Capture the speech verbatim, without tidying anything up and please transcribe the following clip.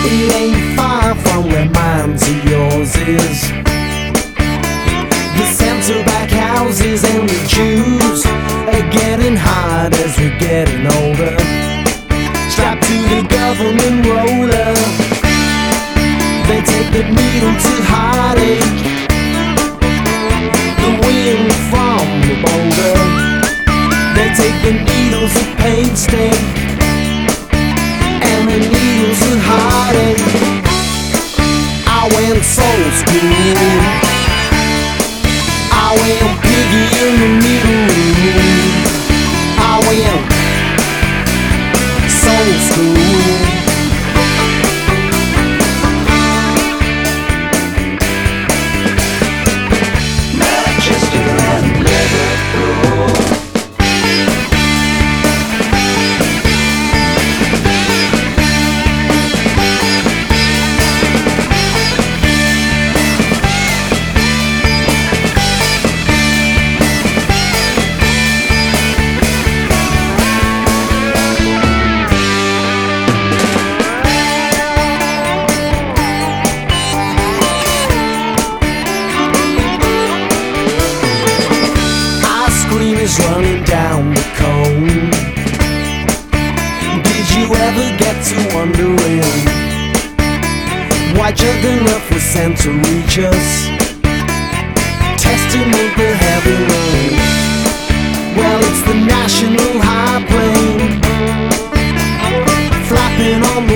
It ain't far from where mine to yours is. The centre-back houses and the Jews are getting hard as we're getting older. Strapped to the government roller, they take the needle to heartache, the wind from the boulder. They take the needles of painstaking and the needles of heartache. I went soul school, I went piggy in the middle, I went soul school. Manchester and Liverpool. Running down the cone. Did you ever get to wondering why Juggernaut was sent to reach us, testing with the heavy rain? Well, it's the national high plane flapping on